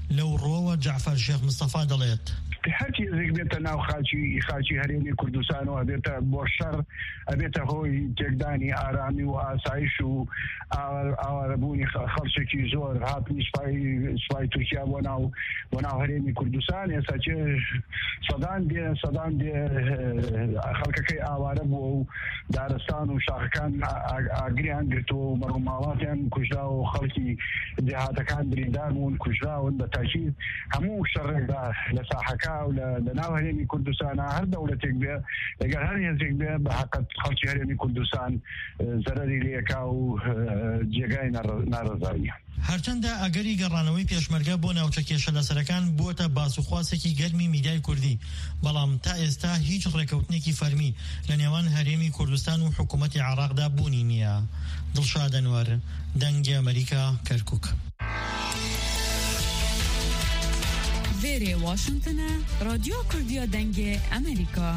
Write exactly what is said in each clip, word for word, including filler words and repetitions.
لو روى جعفر شيخ مصطفى دليت هرچی زیگبیت ناو خاچی خاچی هریمی کردستان و بیت بوشر بیت هوی جگدانی آرامی و آسایش و آرابونی خالصی کی زور هات نسبای نسبای ترکیه و ناو و ناو هریمی کردستان یساچه صدان دی صدان دی خلق کی آوارب و دارستان و شاخکان آگریان گرتو مرمالاتیان کجرا و خلقی جهات کان بریندار مون کجرا و بتاکید همو شر لساحکا ولا لناو هرمي كردستان هر دولة تكبير لقى هر يزكبير بحق خلصي هرمي كردستان زرري ليكا و جيغاي نارزاوية هرچەندە ئەگەری گەڕانەوەی پێشمەرگە بۆ ناوچەکێشە لەسەرەکان بووەتە باسوخواسێکی گەرمی میدیای کوردی، بەڵام تا ئێستا هیچ ڕێکەوتنێکی فەرمی لە نێوان هەرێمی کوردستان و حکوومەتی عێراقدا بوونی نییە. دڵشاد ئەنوەر، دەنگی ئەمریکا، کەرکووک. ویری واشنطن، رادیو کردیا دنگ امریکا.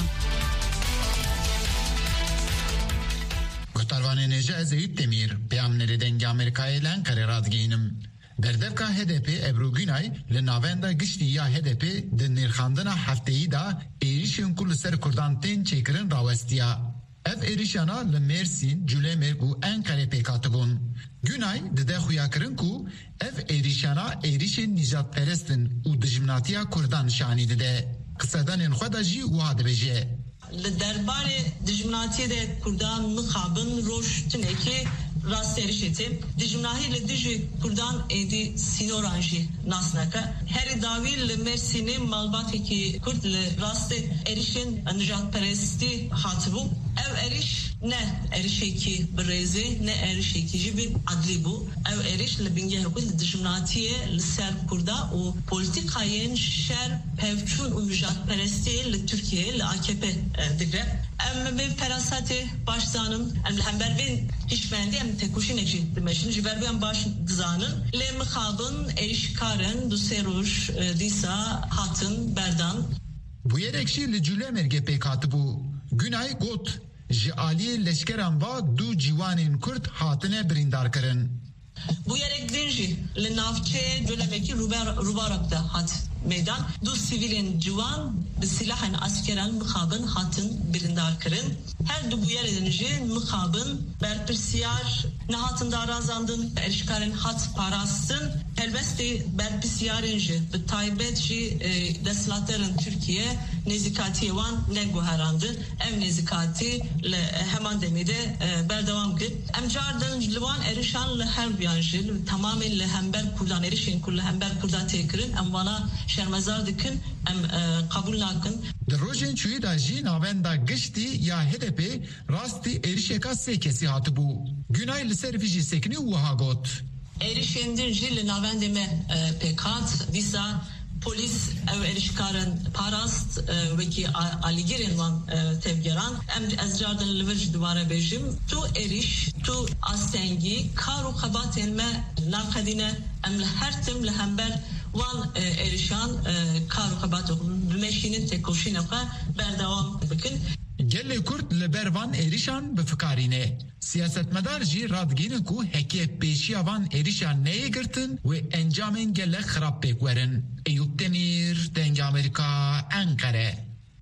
گفتاروان نجا زید دمیر پیامنر دنگ امریکای لان قرارات گینم. بردفکا هدف ابرو گینای لناوندا گشتی یا هدف دنیر خاندنا هفته‌ای دا ایریشن کل سر کردان تین چکرن راوستیا. اف ایریشانا لمرسین جولمر گو انقره پیکاتبون. Günay dede xuyakirin ku ev êrîşana êrîşên nijat perestên û dijminatiya Kurdan şanî dide. Qisedanên xwe de jî wiha dibêje. Li derbarê dijminatiyê de Kurdan mixabin roj tinekê rastêrişê tê. Dijminahî li dijî Kurdan êdî sînoran jî nas neke. Herî dawî li Mêrsînê malbatekî Kurd li rastê êrîşên nijatperestî hatibû. Ev êrîş ne erişeki birêzê ne erişeki jî bir adlî bû. Ev êrîş li bingehê xwe li dijminatiyê li ser Kurda û polîtîkayên şer pevçûn û mijatperestiyê li Tirkiyeyê li A K P digre. Em bi ferasatê baş zanim em li hember vên hîşmendî em tekuşînek jî dimeşin ji ber em baş dizanin lê mixabin êrişkarin du sê roj dîsa hatin berdan. Bu yerek jî li Cûlemergê pêk hatibû. Günay got ji aliyê leşkeran va du ciwanên Kurd hatine birîndarkirin. Bu yerek din jî li navçeyê Cûlemekî rûbarak da hat meydan. Du sivîlên ciwan bi silahên askeran mixabin hatin birîndarkirin. Her du bu yerên jî mixabin berpirsiyar nehatin darazandin erişkarên hat parastin. Helbestê berpirsiyarên jî bi taybet jî desthilatberên Tirkiye nêzîkatiyê wan neguherandin. Ev nêzîkatî li heman demê de berdewam kir. Em cardin li wan êrişan li her biyan jî tamamên li hember Kurdan êrişên ku li hember Kurda têkirin em wana şermezar dikin em kabul nakin. Di rojên çûyî da jî navenda giştî ya hedefê rastî êrişeka sê kesî hatibû. Günay li ser vî jî sekinî wiha got. Êrişên din jî li navendê me pêk hat dîsa polis ev erişkarin parast vekî alîgirên wan tevgeran em ez cardin li vir jî dubare bêjim tu êriş tu astengî kar û xebatên me naqedîne em li her tim li hember wan êrişan kar û xebat bimeşînin têkoşînê xwe berdewam bikin. Gelê Kurd li ber van êrişan bifikarîne. Siyasetmedar jî radgînin ku hekê pêşiya van êrişan neyê girtin wê encamên gelek xirab pêk werin. Eyüp Demir, Dengê Amerika, Ankara.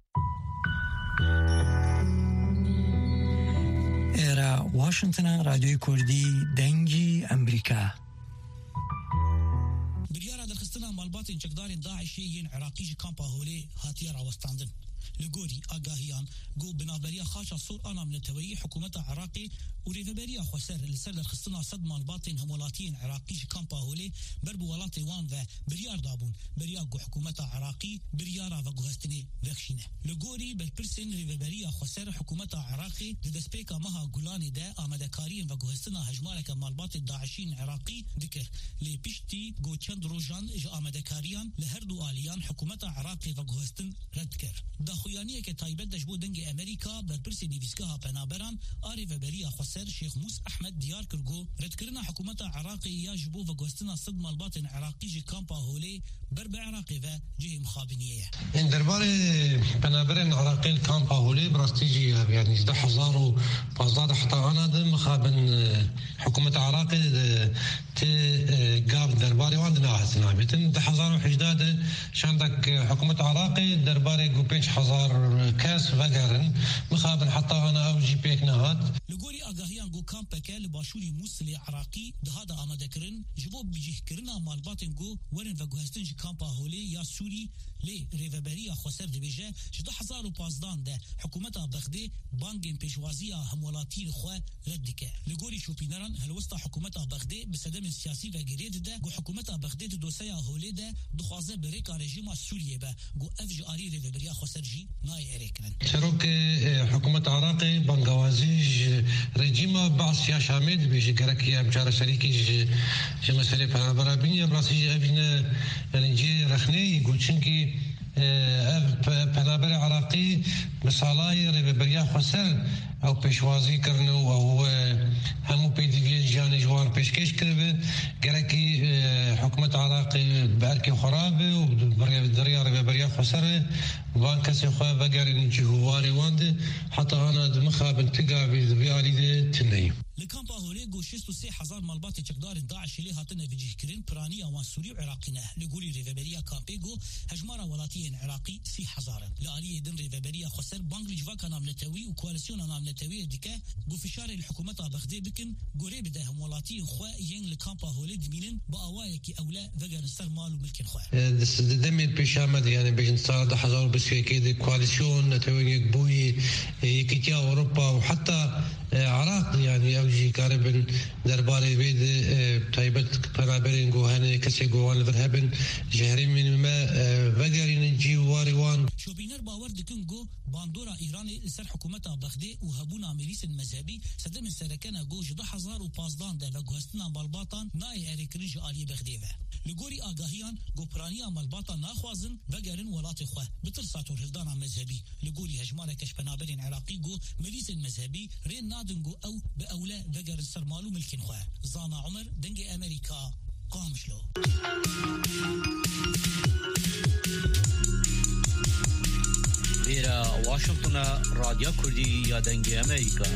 Era Washington'a Radyoyu Kurdî Dengî Amerika. Biryara derxistina malbatên çekdarên Daişê yên Iraqî ji kampa Holê hatiye rawestandin. Li gorî agahiyan got binavberiya xaça sor ana milleteweyî hikûmeta Iraqê û rêveberiya Xweser li ser derxistina sed malbatên hemwelatiyên Iraqî ji kampa Holê ber bi welatê wan ve biryar dabûn beriya got hikûmeta Iraqî biryara veguhestinê vekşîne. Li gorî berpirsên rêveberiya Xweser hikûmeta Iraqê di destpêka meha Gulanê de amadekariyên veguhestina hejmareka malbatê Daişîn Iraqî dikir. Lê piştî got çend rojan ji amedekariyan li her du aliyan hikûmeta Iraqê veguhestin red kir. Daxuyaniyeke taybet de ji bo dengê Amerîka berpirsê nivîsgeha penaberan a rêveberiya Xweser خسر شيخ موس أحمد ديار كرغو ردكرنا حكومة عراقي يجبو وغوستنا صد مالبات عراقي جي كامبا هولي برب عراقي و جهة مخابنية إن درباري بنابرين عراقي الكامبا هولي براستيجي يعني ده حزار وبازداد حتى أنا ده مخابن حكومة عراقي تي قاب درباري وعندنا هسنا بيتن ده حزار وحجداد شاندك حكومة عراقي درباري قوبينش حزار كاس وغيرن مخابن حتى أنا أو جي بيك نهات لقولي أغاهيان قو كامبا لباشوري موسلي عراقي دهادا آماده کرن جبوب بجيه کرنا مالباتن قو ورن وگوهستن جي كامبا هولي يا سوري لي ريفابريا خسر دبيجه جدا حزار و پازدان ده حكومتا بغدي بانگين پیشوازيا همولاتي خوا ردكه لقولي شوبينران هلوستا حكومتا بغدي بسدم سياسي و گريد ده قو حكومتا بغدي دوسيا هولي ده دخوازه بريكا رجيما سوريا با قو افج آري ريفابريا خسر جي ناي اريكرن شروك حكومة عراقي بانگوازي رجيما بعض يا شامل بيجي كركيا بجار شريكي جي مسألة برابينيا براسي ابن يعني جي رخني يقول شنكي بنابر عراقي مثالاي ريبريا خسر او پیشوازی کرنو او همو پیدوی جان جوان پیشکش کرده گرکی حکومت عراقی برکی خرابه و دریا ريبريا خسر وان کسی خواه وگرین جهواری وانده حتی انا دمخابن تقابي ذبيالي ده تنهي لكامبا هولي قوشيستو سي حزار مالبات تقدار داعش اللي هاتنا في جهكرين برانيا وان سوري وعراقينا لقولي ريفابريا كامبيغو هجمارا ولاتيين عراقي سي حزارا لآلية دن ريفابريا خسر بانجليش فاكا نامنتاوي وكواليسيونا نامنتاوي ديكا قو فشاري الحكومة بغدي بكن قو ريب ده همولاتيين خوا ين لكامبا هولي دمينن بأوايكي أولا فقا نستر مالو ملكين خوا دمين بيشامد يعني بيجن صار ده حزار بس كده كواليسيون نتاوي يكبوي يكيتيا أوروبا وحتى عراق يعني أوجي كاربن درباري بيد تايبت بنابرين جوهان كسي جوان ذهبن جهرين من ما بقرين جي واريوان شوبينر باور دكن جو باندورا إيراني سر حكومتها بغداد وهبونا ميريس المذهبي سدم السركانة جو جدا حزار وبازدان ده وجوستنا بالباطن ناي أريكريج آلي بغداد لجوري آگاهيان جو برانيا مالباطن ناخوازن بقرين ولاتي خواه بترساتور هلدانا مذهبي لجوري هجمارة كش بنابرين عراقي جو ميريس المذهبي رين نادنجو أو بأولا بقر السرمالو ملكين خواه زانا عمر دنجي أمريكا قامشلو إلى واشنطن راديو كردي يا دنجي أمريكا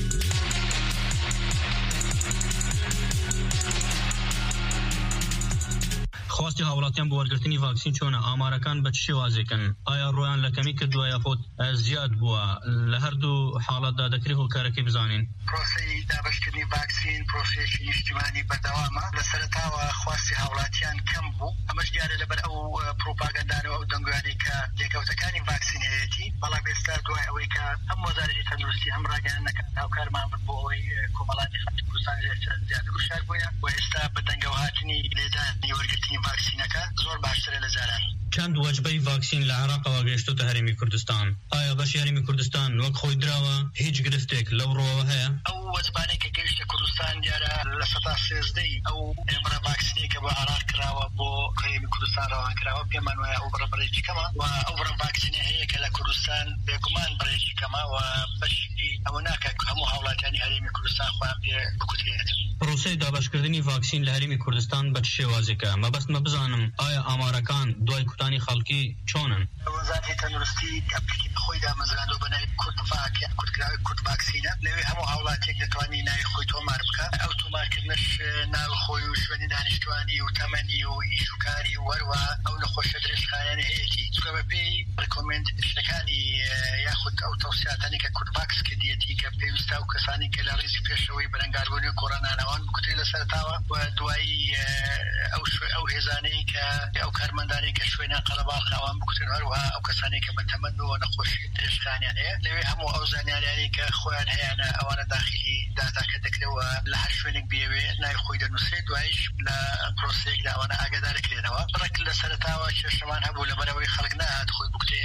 خواستی هاولاتیان بو ورگرتنی واکسین چونه آمارکان بچه وازیکن آیا رویان لکمی کردو یا خود زیاد بوا لهر دو حالات دا دکری هو کارکی بزانین پروسی دابشکردنی واکسین پروسیشن اجتماعی بردوامه لسرتا و خواستی هاولاتیان کم بو امش دیاره لبر او پروپاگاندان او دنگوانی که دیکوتکانی واکسین هیتی بالا بیستار دوای اوی که هم وزارتی تندرستی هم راگان نکن او کارمان بو اوی کمالانی خطی کورسان زیاد گوشار بویا و استا بدنگوهاتنی لیدانی ورگرتنی واکسینەکە زۆر باشترە لە جاران. چەند وەجبەی ڤاکسین لە عێراقەوە گەیشتوتە هەرێمی کوردستان. ئایا بەشی هەرێمی کوردستان وەک خۆی دراوە هیچ گرفتێک لەو ڕۆوە هەیە؟ ئەو وەجبانەی کە گەیشتە کوردستان دیارە لە سەدا سێزدەی ئەو بڕە ڤاکسینەی کە بۆ عێراق کراوە بۆ هەرێمی کوردستان ڕەوان کراوە پێمان وایە ئەو بڕە بڕێکی کەمە و ئەو بڕە ڤاکسینە هەیە کە لە کوردستان بێگومان بڕێکی کەمە و بەشی ئەوە ناکە هەموو هاوڵاتیانی هەرێمی کوردستان خۆیان پێ بکوترێت. پرۆسەی دابەشکردنی ڤاکسین لە هەرێمی کوردستان بە چ شێوازێکە؟ مەبەست مە بزانم ئایا ئامارەکان دوای کوتانی خەڵکی چۆنن؟ وەزارەتی تەندروستی ئەپلیکی خۆی دامەزراندووە بە ناوی کورد ڤاک یان کوردکراوی کورد ڤاکسینە لەوێ هەموو هاوڵاتێک دەتوانی ناوی خۆی تۆمار بکە ئەو تۆمارکردنەش ناوی خۆی و شوێنی دانیشتوانی و تەمەنی و ئیشوکاری و وەروە ئەو نەخۆشە درێژخایانە هەیەی چونکە بەپێی ڕکۆمێندشنەکانی یاخود ئەو تەوسیاتانی کە کورد ڤاکس کردیەتی کە پێویستە و کەسانی کە لە ڕێزی پێشەوەی بەرەنگاربوونی کۆڕۆنانەوەن بکوترێ لەسەرتاوە و دوایی ئەو ئەو هێزانەی کە ئەو کارمەندانی کە شوێنیان قەڵەباڵ خاوان بکوتن هەروەها ئەو کەسانی کە بە تەمەن و نەخۆشی درێژخانیان هەیە لەوێ هەموو ئەو زانیاریانی کە خۆیان هەیەە ئەوانە داخلی داتاکە دەکرێتەوە لە هەر شوێنێک بێوێ ناوی خۆی دەنووسێت دوایش لە پرۆسەیەکدا ئەوانە ئاگادارەکرێنەوە بڕێک لە سەرتاوە کێشەمان هەبوو لەبەرەوەی خەڵک نەهات خۆی بکوتێ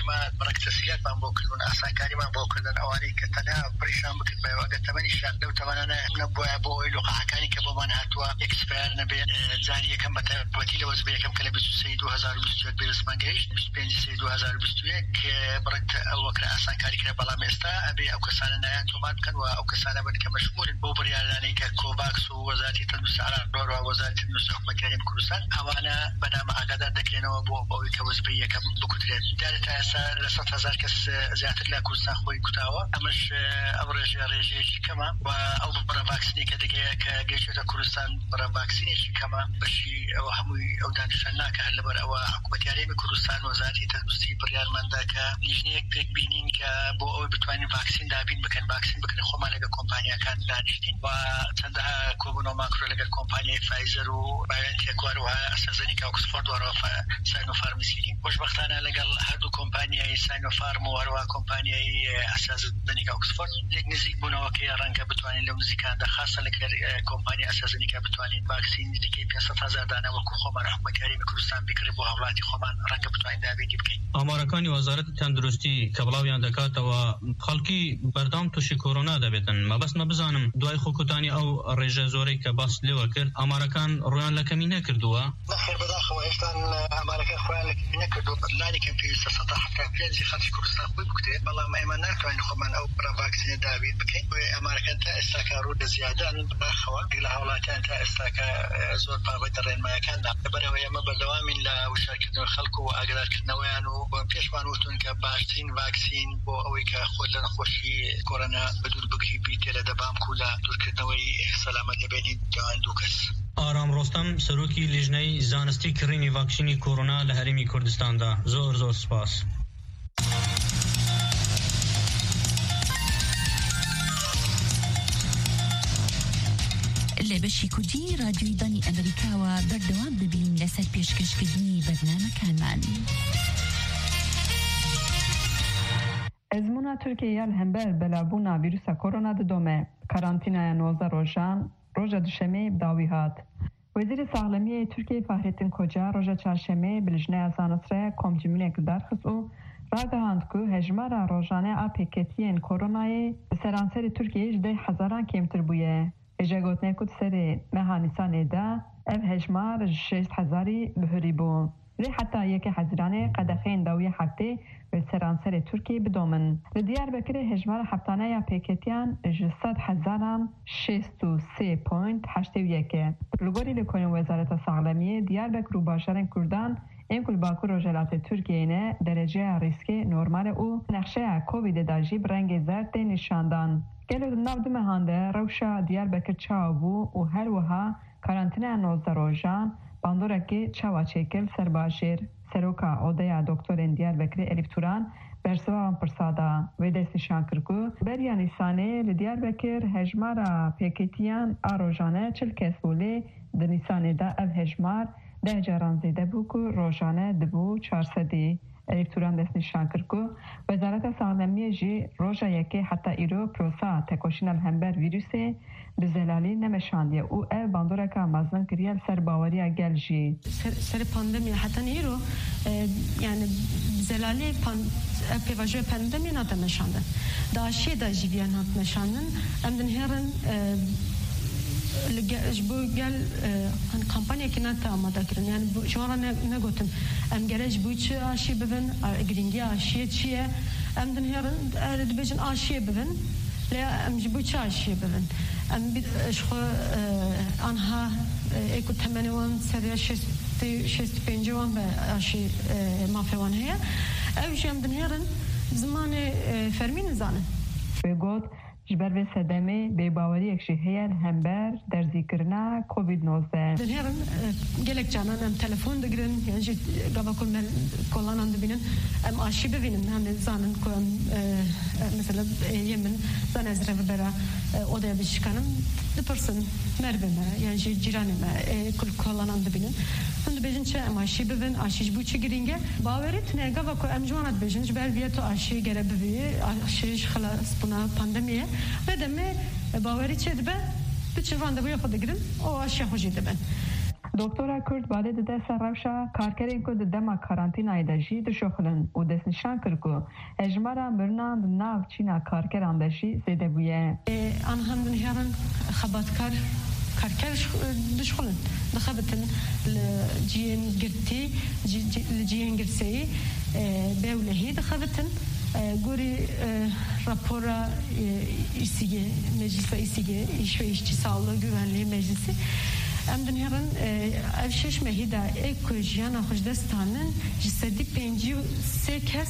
ئێمە بڕێک تەسهیلاتمان بۆ کردوون ئاسانکاریمان بۆ کردن ئەوانەی کە تەنها پڕیشان بکرد بە ئەگەر تەمەنیشان لەو تەمەنانە نەبووە بۆ ئەوەی لۆقەعەکانی کە بۆمان هاتووە ئێکسپایر نەبێت جاری یەکەم بە تایبەتی لە وەزبە یەکەم کە لە بیست و سێ دوو هەزار و بیست و یەک بێدەستمان گەیشت بیست و پێنج سێ دوو هەزار و بیست و یەک بڕێک ئەو وەکرا ئاسانکاری کرا بەڵام ئێستا ئەبێ ئەو کەسانە نایان تۆمار بکەن و ئەو کەسانە بن کە مەشمولن بۆ بڕیارانەی کە کۆڤاکس و وەزارەتی تەندروستی عراق و وەزارەتی تەندروستی حکوومەتی هەرێمی کوردستان ئەوانە بەنامە ئاگادار دەکرێنەوە بۆ ئەوەی کە وەزبە یەکەم بکوترێت دیارە تا ئێستا لە سەد هەزار کەس زیاتر لە کوردستان خۆی کوتاوە ئەمەش ئەو ڕێژە ڕێژەیەکی کەمە و ئەو بڕە ڤاکسینی کە دەگەیە کە گەیشتێتە کوردستان بڕە ڤاکسینێکی کەمە بەشی ئەوە هەمووی ئەو دانیشتوان ناکە هەر لەبەر ئەوە حکوومەتی هەرێمی کوردستان وەزارەتی تەندروستی بڕیارماندا کە لیژنەیەک پێک بینین کە بۆ ئەوەی بتوانین ڤاکسین دابین بکەن ڤاکسین بکەن خۆمان لەگەڵ کۆمپانیاکان دانیشتین و چەندەها کۆبوونەوە ماکرۆ لەگەڵ کۆمپانیای فایزەر و بایۆنتێک وەروەها ئەسترازێنیکا و ئۆکسفۆرد وەروەها ساینۆفارماسیین خۆشبەختانە لەگەڵ هەردوو کۆمپانیای ساینۆفارم و هەروەها کۆمپانیای ئەسترازێنیکا و ئۆکسفۆرد لێک نزیک بوونەوەکە ڕەنگە بتوانین لەو نزیکاندا خاصە لەگەڵ کۆمپانیای ئەسترازێنیکا بتوانین ڤاکسین نزیکەی پێنج هەزار دانە وەکو خۆمان حکوومەتی هەرێمی کوردستان بکڕێت بۆ هاوڵاتی خۆمان ڕەنگە بتوانین دابینی بکەین. ئامارەکانی وەزارەتی تەندروستی کە بڵاویان دەکاتەوە خەڵکی بەردەوام تووشی کۆرۆنا دەبێتن مەبەست مە بزانم دوای خۆکوتانی ئەو ڕێژە زۆرەی کە باس لێوە کرد ئامارەکان ڕویان لە کەمی نەکردووە؟ نەخێر بەداخەوە هێشتا ئامارەکە خۆیان لە کەمی نەکردو لانی کەم پێویستە سەد و هەفتاد و پێنج خەڵکی کوردستان خۆی بکوتێت بەڵام ئێمە ناتوانین خۆمان ئەو بڕە ڤاکسینە دابین بکەین ئەمارەکان تا ئێستا کە ڕوو دەزیادان بەداخەوە لە هاوڵاتیان تا ئێستا کە زۆر بابەتە ڕێنمایەکان لەبەرەوەی ئێمە بەردەوامین لە وشارکردنەوەی خەڵکو و ئاگادارکردنەوەیان و پێشمان وتون کە باشترین ڤاکسین بۆ ئەوەی کە خۆت لە نەخۆشی کۆرۆنا بەدوور بگری بیتێ لە دەبامک و لە دوورکردنەوەی سەلامەت لەبێنی جوان دوو کەس. ئارام ڕۆستەم سەرۆکی لیژنەی زانستی کڕینی ڤاکسینی کۆرۆنا لە هەرێمی کوردستاندا زۆر زۆر سپاس. لە بەشی کوردی رادیۆی دانی ئەمریکاوە بەردەوام دەبین لەسەر پێشکەشکردنی بەرنامەکانمان. ئەزمونا تورکیە هەمبەر بەلابوونا ڤیرۆسا کۆرۆنا ددۆمە کارانتینایە نۆزدە ڕۆژان ڕۆژە دوشەمەی بداوی هات. وەزیری ساغلەمیەی تورکیای فەحرێتین کۆجا ڕۆژە چارشەمەی بلیژنەیە زانسترەیە کۆمجملێک دارخست و ڕاگەهاند ku hejmara rojane a pêketiyên koronayê bi seranserê Tirkiyeyê ji deh hezaran kêmtir bûye. Hêja gotinê ku serê meha Nîsanê de ev hejmar ji şêst hezarî bihurî bû. Lê heta yekê Hezîranê qedexeyên dawiyê heftê bi seranserê Tirkiyeyê bidomin. Li Diyarbekirê hejmara heftaneya pêketiyan ji sed hezaran şêst û sê point heştê û yek e. Li gorî Lêkolên Wezareta Saxlemiyê Diyarbekir û başarên Kurdan ên ku li Bakur Rojelatê Tirkiyeyê ne dereceya rîskê normal û nexşeya Covidê da jî bi rengê zerd tê nîşandan. Gelo di nav du mehan de rewşa Diyarbekir çawa bû û her wiha karantîneya nôzdeh rojan bandorekê çawa çêkil serbajêr. Seroka Odeya Doktorên Diyarbekirê Elif Turan bersiva pirsada wê dest nîşan kir ku beriya Nîsanê li Diyarbekir hejmara pêketiyan a rojane çil kes bû lê di Nîsanê de ev hejmar deh caran zêde bû ku rojane dibû çar sedî. Elif Turan dest nîşan kir ku Wezareta Saxlemiyê jî roja yekê heta îro prosa tekoşîna li hember vîrusê bi zelalî nemeşandiye û ev bandoreka mezin kiriye li ser baweriya gel jî. Serê pandemiya heta îro yani bi zelalî ev pêvajoya pandemiya nate meşandin. Di aşiyê de jî viyan hat meşandin. Em dinherin ji bo gel kampanyekî nate amade kirin. Yani ji wan re negotin em gelê ji bo çi aşî bibin, girîngiya aşiyê çi ye? Em dinherin dibêjin aşiyê bibin, lê em ji bo çi aşiyê bibin? Em ji xwe anha ê ku temenê wan seriya şêst û pêncî wan be aşî mafê wan heye. Ew jî em dinherin zimanê fermî nizanin. Wê got ji ber vê sedemê bêbaweriyek jî heye li hember derzîkirina covid nôzdeh. Dinherin gelek canan em telefon digirin yan jî gava ku me kolanan dibînin em aşî bibînin hani zanin ku em mesela ê min zan ez rê bibera odaya bişikanim dipirsin merve me yan jî cîranê me ku kolanan dibînin hûn dibêjin çi em aşî bibin aşî ji bo çi girînge bawerî tune gava ku em ji wan re dibêjin ji ber vê tu aşî gere bibî aşî ji xilas bûna pandemiyê ve demê bawerî çê dibe biçî randevuya xwe digirin û aşiya xwe jî dibin. دکتر کرد بعد ده سرشا کارکرین کو دما کارانتینای دجی د شخلن او د نشان کرکو اجمارا برناند ناو چینا کارکران دشی زده بویه آن هم دنیارن خباتکار کارکر دشخلن دخبتن لجين قرتي لجين قرسي دولهي دخبتن گوری راپورا ایسیگه مجلس ایسیگه ایش و ایشçi sağlığı güvenliği meclisi ام دنیارن افشش مهیدا اکو جیانا خوشدستانن جسدی پنجی و سه کس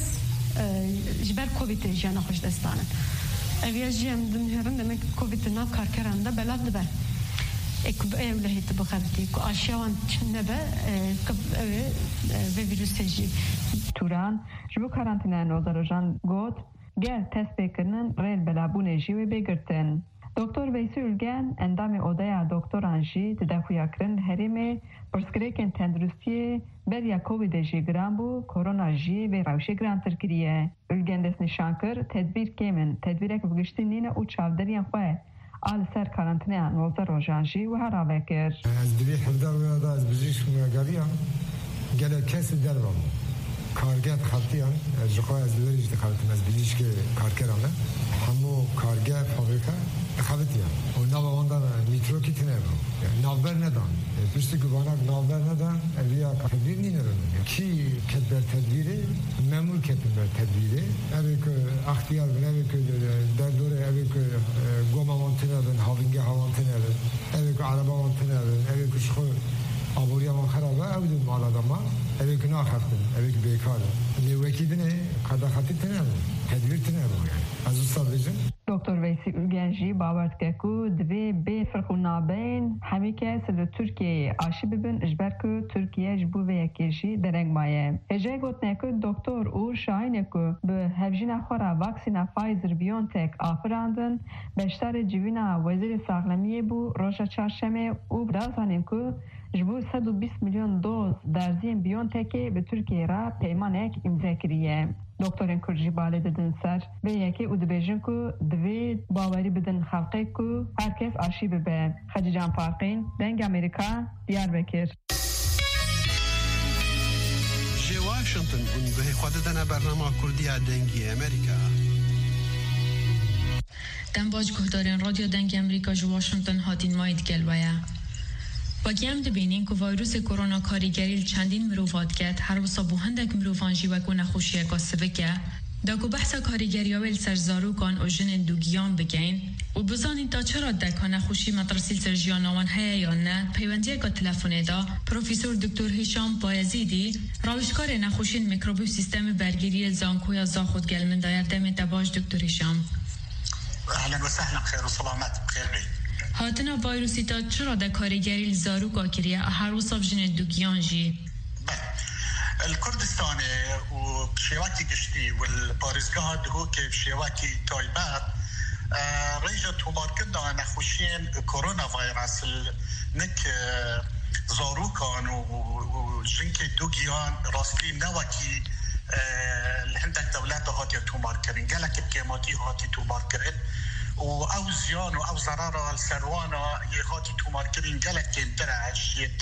جبر کووید جیانا خوشدستانن اویا جیم دنیارن demek کووید ناف کارکراندا بلاد دبه اکو evlehit bu xabti ko aşavan nebe kab eve ve virüseci turan bu karantina nozarojan got gel test bekirinin rel belabune jiwe begirtin Doktor Veysi Ülgen endamı odaya doktoran jî tedaviya kirin herîmê pirsgirêkên tenduristiyê beriya Covidê jî giran bû korona jî vê rewşê girantir kiriye. Ülgen dest nîşan kir tedbîr kêmin tedbîrek bigiştî nîne û çavderiyên xwe a li ser karantineya nozda rojan jî wiha ravekir. Ez divê hevdar wê da ez bijîşk me geriyan gelek kesî derve karget xetiyan ez ji xwe ez li werî jî dixebitim ez bijîşkê karkeran me hemû karger fabrika خابتیم و نوآوردن میتروکی تنهایی نوبر ندان پشتی گوانک نوبر ندان الیا تدبیر نینرن کی کت بر تدبیره ممول کت بر تدبیره اوی که اختیار بن اوی که در دوره اوی که گوما وانتنرن هاوینگه هاوانتنرن اوی که عربا وانتنرن اوی که شخو آبوریا من خرابه اوی دو مال آدم اوی که ناخرتن اوی که بیکاره نیوکی دنه خدا خطی تنهایی تدبیر تنهایی از اصلا بیشتر Doktor Veysi Ülgen jî bawer dike ku divê bê firxûnabeyên hemî kes li Tirkiyeyê aşî bibin ji ber ku Tirkiye ji bo vê yekê jî dereng maye. Hêjeyê gotinê ku Doktor Uğur Şahînê ku bi hevjîna xwe re vaksîna Pfizer-BioNTech afirandin beşdarê civîna Wezîrê Saxlemiyê bû roja çarşemê û dazanîn ku ji bo sed û bîst milyon doz derziyên BioNTechê bi Tirkiye re peymanek imza kiriye. Doktorên Kurd jî balê didin ser vê yekê û dibêjin ku divê bawerî bidin xelqê ku herkes aşî bibe. Xecican Parqîn, Deng Amerîka, Diyarbekir. Ji Washington û guhê xwe didine bernama Kurdiya Dengê Amerîka. Dembaş guhdarên Radyo Deng Amerîka ji Washington hatin mayî digelwaya. وگیم دبینین که ویروس کرونا کاریگری چندین مروفات کرد هر وسا بو هندک مروفان جی وکو نخوشیه کاسبه که دا که بحث کاریگری آویل سرزارو کان و جن دوگیان بگین و بزانین تا چرا دکا نخوشی مدرسیل سرجیان آوان هیا یا نه پیوندیه که تلفونه دا پروفیسور دکتر هیشام بایزیدی راوشکار نخوشین میکروبی سیستم برگیری زانکویا زاخود گلمن دایر دمین تباش دکتر هیشام. اهلا و سهلا بخیر و سلامت بخیر بی هاتنا ویروسی تا چرا در کارگری زارو کاکریه هر وصف جن دوگیان جی؟ الكردستان و شواكي قشتي والبارزقها دهوكي بشواكي تايبات ريجا تومار كنا نخوشين كورونا فيروس نك زاروكان وجنك دوغيان راستي نواكي هندك دولات هاتي تومار كرين قالك بكيماتي هاتي تومار كرين و او زیان و او ضرر السروانا یهاتی تومار کرین گلک که درعش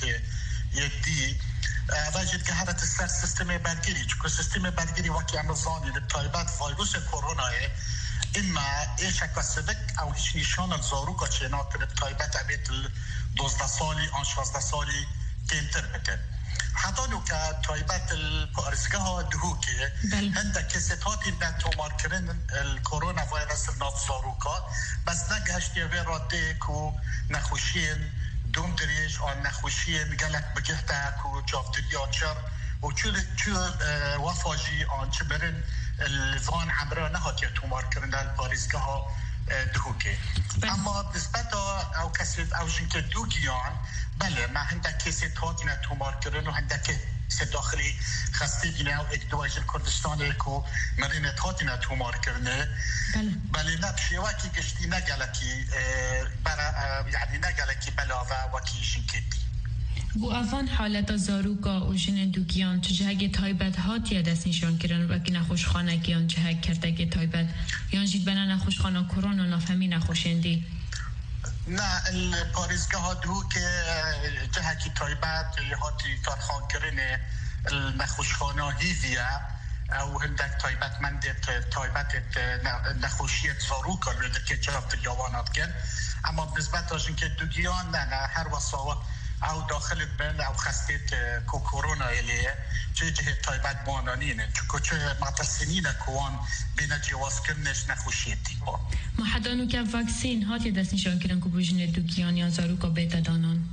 یدی واجد که هرات السر سیستم برگیری چون سیستم برگیری وکی امزانی لطایبت ویروس کرونا اما ایشک و سبک او هیچ نشان الزاروکا چینات لطایبت عبیت دوزده سالی آن شازده سالی کمتر بکن حتی نو که تایبت الپارزگاه ها دهو که هنده کسیت هاتی به تومار کرن الکرونا ویروس ناف زاروکا بس نگهشتی وی راده که نخوشین دوم دریج آن نخوشین گلک بگهده که جافتری آنچر و چو وفاجی آنچه برن الوان عمره نهاتی تومار کرن الپارزگاه ها دهوكي اما بالنسبه او كسيت او جنك دوغيان بله ما عندك كيسيت هاتنا تومار كرن وعندك كيسيت داخلي خستينا او ادواج الكردستان كو مرينه هاتنا تومار كرن بله بله نبشي واكي قشتي نقلكي برا يعني نقلكي بلاوا واكي جنكتي بو افان حالت زاروکا و جن دوگیان چجهگ تایبت هاتیه دست نشان کرن و که نخوش خانه گیان چهگ کرده که تایبت یان جید بنا نخوش خانه کرون و نفهمی نخوشندی نه الپاريزگاه دو که جهه کی تایبت هاتی کارخان کرنه نخوشخانه هیویه او هندک تایبت من دیت تایبت نخوشیت زارو کرده که جراب دیوانات کن اما بنسبت آجن که دوگیان نه نه هر وصاوه او داخل بند او خستیت کو کورونا الیه چه جهه تایبت بانانینه چون چه متسنین کوان بین جواز کرنش نخوشیتی با ما حدانو که واکسین هاتی دست نشان کردن که بوجن دوگیان یا زارو که بیتا دانان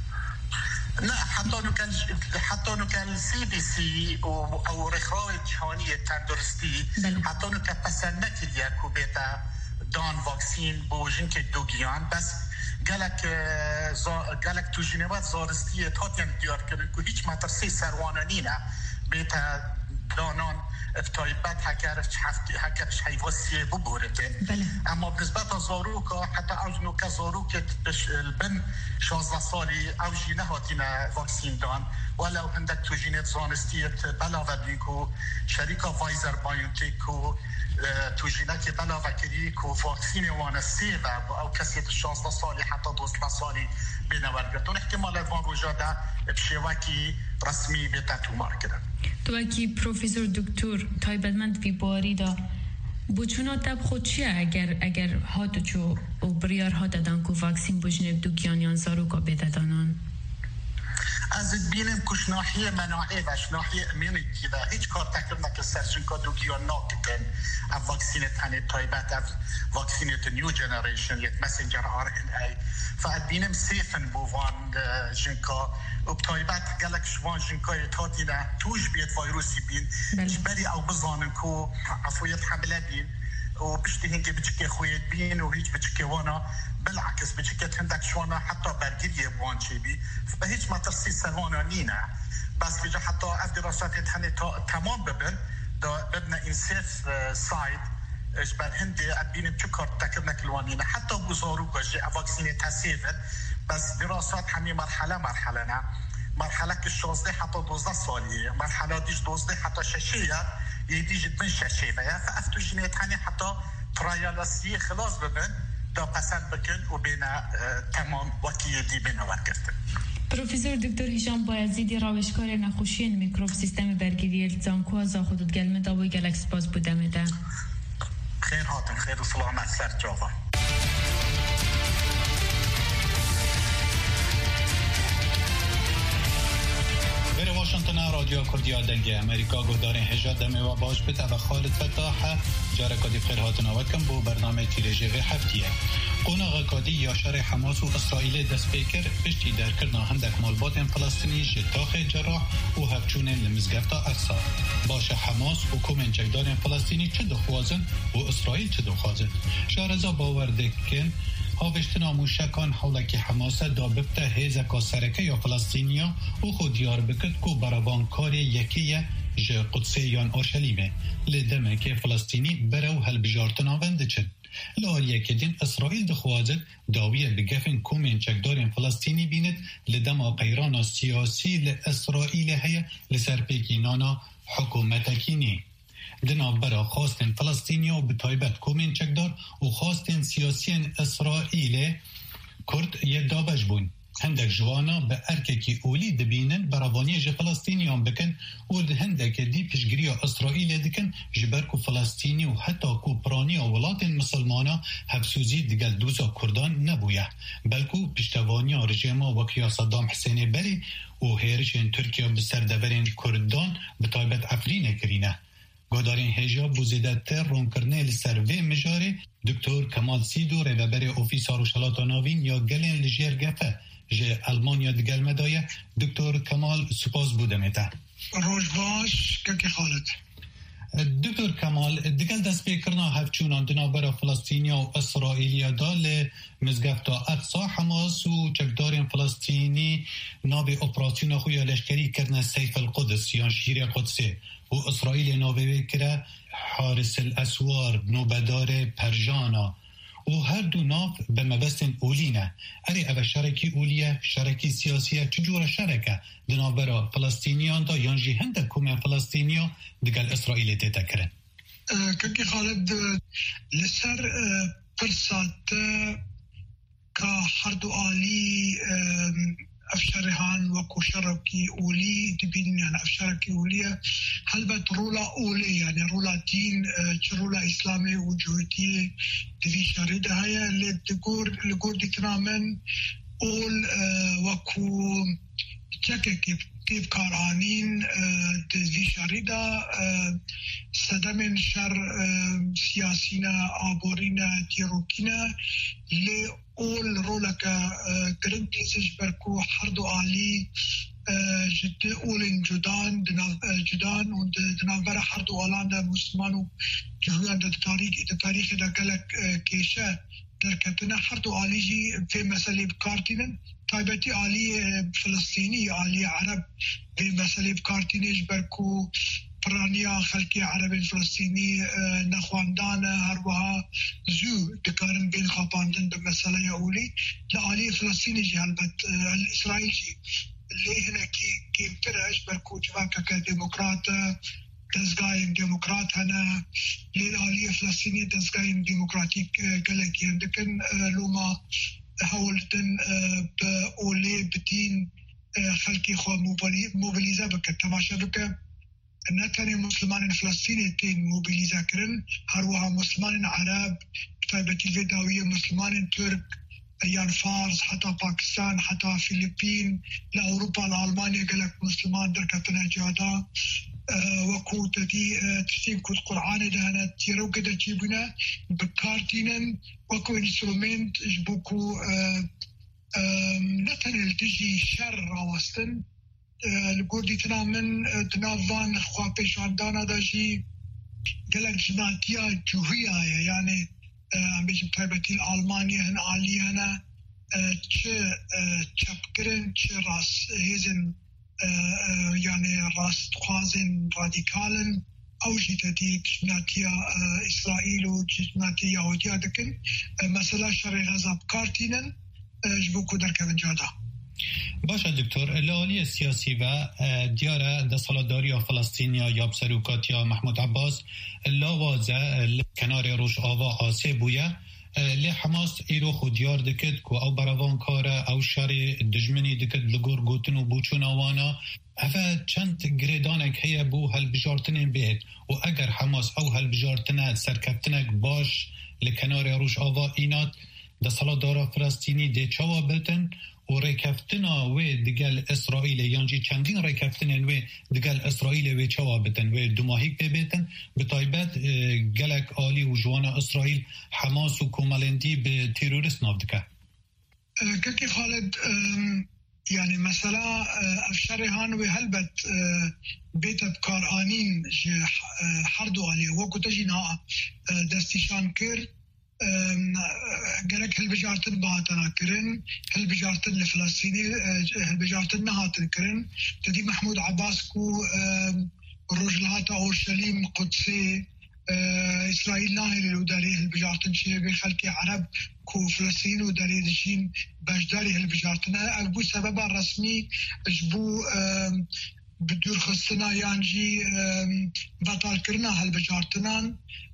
نه حتی نو کن حتی نو کن سی دی سی او رخراو جهانی تندرستی حتی نو که پسند نکریا که بیتا دان واکسین بوجن که دوگیان بس گلک گلک تو ژنو زارستی تاتین دیار کرد که هیچ مترسی سروانانی نه بیتا دانان افتایبت هکرش هفتی هکرش حیواسی ببورده اما بنسبت زارو که حتی اوج نو که زارو که بن شانزده سالی اوجی نهاتینه واکسین دان ولو هندک تو ژنو زانستیت بلاوه بیکو شریکا فایزر بایوتیک و تو ژنو که بلاوه کردی که واکسین وانه سی و او کسی شانزده سالی حتی دوازده سالی بینورگتون احتمال وان روژاده بشیوکی رسمی بیتا تو مارکدن تو اکی پروفیسور دکتر تایبتمند بی باری دا بچونا تب خود چیه اگر اگر هاتو چو او بریار ها دادن که واکسین بجنه دوگیان یان زارو که بدادانان از بینم کش ناحیه مناعه وش ناحیه امینیتی و هیچ کار تکرم نکه سرچون که دوگیان ناکتن او واکسینت هنه تایبت او واکسینت نیو جنریشن یک مسنجر آر ان ای فعد بینم سیفن بوان جنکا و بتایبت گلک شوان جنکای تاتینا توش بید ویروسی بین جبری او بزانن که عفویت حمله بین و بشتی هنگی بچکه خویت بین و هیچ بچکه وانا بالعكس بچکه هندک شوانا حتی برگیری وان چی بی و هیچ مترسی سوانا نینه بس بجا حتی اف دراسات هنه تمام ببن ببنا انسيف سايد اجبر هندي ابينم شكر تكرنا كلوانينا حتى بوزارو كجي فاكسيني تاسيفن بس دراسات همي مرحله مرحله مرحله الشوزده حتى دوزده ساليه مرحله ديش دوزده حتى ششيه يدي جدا ششيه فافتو جينيت هني حتى ترايالاسي خلاص ببن دا پسند بکن و بین تمام وکی دی بین ورگرده. پروفیسور دکتر هیشام بایزیدی روشکار نخوشی میکروب سیستم برگیری الزامکو از خودت گلمه داوی گلکس باز بودمه ده. خیر هاتن خیر و سلامت سر جاوا. در واشنگتن رادیو کردیا دنگ امریکا گهدارین هجاد دمه و باش بتا و خالد فتاح جارکادی خیر هاتن وکم بو برنامه تیرجی و هفتیه قوناغ کادی یا شر حماس و اسرائیل دست پیکر پشتی در کرنا هندک مالبات فلسطینی جتاخ جراح و هفچون لمزگفتا اقصا باشه حماس و کومن چکدارین فلسطینی چه دخوازن و اسرائیل چه دخوازن شارزا باورده کن هاوشتنا موشکان حوله که حماسه داببته هیزکا سرکه یا فلسطینیا و خود دیار بکد که برابان کار یکیه جه قدسه یان اورشلیمه لدمه که فلسطینی برو هل بجارتنا ونده چد لآلیه که دین اسرائیل دخوازد داویه بگفن کومین چکدارین فلسطینی بیند لدم قیران سیاسی لاسرائیل هیا لسر پیکینانا حکومتکینی دنا برا خواستن فلسطینیا و بطایبت کومین چکدار و خواستن سیاسین اسرائیل کرد یه دابش بون هندک جوانا به ارککی اولی دبینن براوانی جه فلسطینیان بکن و ده هندک دی پیشگیری اسرائیل دکن جبر کو فلسطینی و حتی کو پرانی ولات مسلمانا حفسوزی دگل دوزا کردان نبویه بلکو پیشتوانی رژیما وکیا صدام حسین بری و هیرشن ترکیه بسر دورین کردان بطایبت افرین کرینه گودارین هجاب بوزیده تر رون کرنه لسر وی مجاره دکتر کمال سیدو ریوبر اوفیس آروشالات ناوین یا گلین لجیر گفه جه المانیا دگل مدایه دکتر کمال سپاس بودمه روش باش که خالد دکتر کمال دگل دست بیکرنا هفچونان دنابر فلسطینیا و اسرائیلیا دال مزگفتا اقصا حماس و چکدارین فلسطینی ناب اپراسیون خوی لشکری کرنه سیف القدس یا شیر قدسه و اسرائیل ناوی کرده حارس الاسوار نوبدار پرژانا و هر دو ناف به مبستن اولینه اری او شرکی اولیه شرکی سیاسیه چجور شرکه دنابرا فلسطینیان دا یانجی هنده کومه فلسطینیا دگل اسرائیل دیتا کرن که خالد لسر پرسات كحردو آلي أفشارهان وكو شركي أولي دبين يعني أفشاركي أولية هلبت رولا أولي يعني رولا دين رولا إسلامي وجهتي دي شارده هيا اللي تقول لقول دي تنامن أول وكو تشكك كيف كارانين دي شارده صدمن شر سياسينا عبورينا تيروكينا ل اول رولك كرنتيسش بركو حردو آلي جد اولين جدان جدان ودنافر حردو آلان مسلمانو جهوان دا تاريخ دا تاريخ دا قلق كيشا دركتنا حردو آلي جي في مسألة بكارتين طيبتي آلي فلسطيني آلي عرب في مسألة بكارتينش بركو برانيا خلقي عربي فلسطيني نخواندان هروها زو دكارن بين خاباندن بمسألة يقولي لآلي فلسطيني جي هلبت الإسرائيل جي اللي هنا كي كي بترعش بركو جواكا كديمقراطة دزقاين ديمقراط هنا للآلية فلسطينية دزقاين ديمقراطيك قلق يندكن لوما هولدن بأولي بدين خلقي خوا موبيليزا بك تماشا بك نتاني مسلمان فلسطيني تين موبيليزا كرن هروها مسلمان عرب كتابتي الفيداوية مسلمان ترك يعني فارس حتى باكستان حتى فلبين لأوروبا لألمانيا قالك مسلمان دركتنا جادا أه وكو تدي أه تشتين كود قرآن دهنا تيرو كده جيبنا بكارتينن وكو انسترومنت جبوكو أه أه نتاني التجي شر راوستن لقودي تنا من تنافان خوا بيشاندانا داجي قالك جناتيا جوهية يعني عم بيجي طيبتي الألمانيا هنا عالية هنا تش تشبكرن تش راس هيزن يعني راس خوازن راديكالن أو جديد جناتيا إسرائيل وجناتيا يهودية دكن مثلا شري غزاب كارتينن جبوكو دركبن جادا باشه دکتر العالی سیاسی و دیاره دستالداری فلسطینیا یا بسروکاتیا محمود عباس لاوازه کنار روش آوا آسه بویه لی حماس ایرو خود دیار دکد که او براوان کاره او شر دجمنی دکد لگور گوتن و بوچون آوانا اوه چند گریدانک هیا بو هل بجارتنین بید و اگر حماس او هل بجارتنه سرکفتنک باش لکنار روش آوا اینات دستالدارا فلسطینی دی چاوا بلتن و ریکفتنا و دگل اسرائیل یانجی چندین ریکفتنن و دگل اسرائیل و چوا بتن و دماهیک ببتن به طایبت گلک آلی و جوانا اسرائیل حماس و کومالندی به تروریست نافدکه كي خالد يعني مثلا افشارهان وهلبت بيت بكارانين حردو عليه وكو تجينا دستيشان كر قالك هالبجارتن بهاتنا كرن هالبجارتن الفلسطيني هالبجارتن نهاتن كرن تدي محمود عباس كو رجلات اورشليم قدسي اسرائيل ناهل وداري هالبجارتن شي بخلقي عرب كو فلسطين وداري دشين باجداري هالبجارتن ابو سبب رسمي جبو بدور خصنا يانجي بطال كرنا هالبجارتنان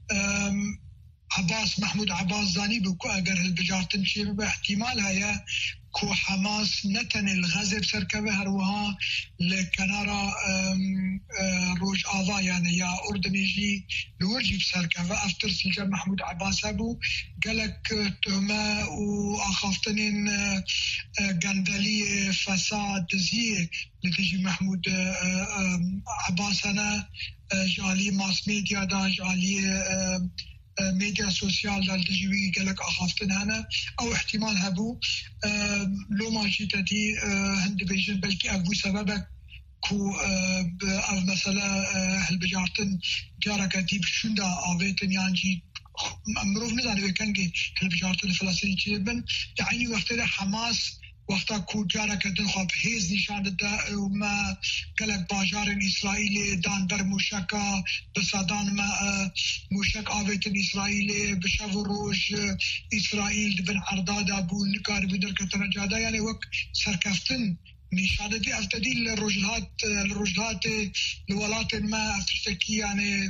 عباس محمود عباس زاني بكو اگر هالبجارتن شي باحتمال هيا كو حماس نتن الغزب سركبه هروها لكنارا روج آضا يعني يا أردني جي لورجي بسركبه افتر سلجا محمود عباس ابو قالك تهمة واخافتنين قندلية فساد زيه لتجي محمود عباس انا جالي ماس ميديا دا جالي ميديا سوسيال دال تجيبي قالك أخافتن هنا أو احتمال هبو لو ما جيتدي هند بيجن بلكي أبو سببك كو أو مثلا هالبجارتن جارك ديب شندا آويتن يانجي مروف نزاني بكنجي هالبجارتن الفلسطيني جيبن يعني وقتها حماس وقتا کو جارا کردن خواب هیز نشان داده وما قلق باجار اسرائیل دان بر موشکا بسادان ما موشک آویتن اسرائیل بشو روش اسرائیل بن عرداد ابو نکار بدر کتنا جاده یعنی وقت سرکفتن نشانه دي افتدي الرجلات الرجلات الولات ما افتشتكي يعني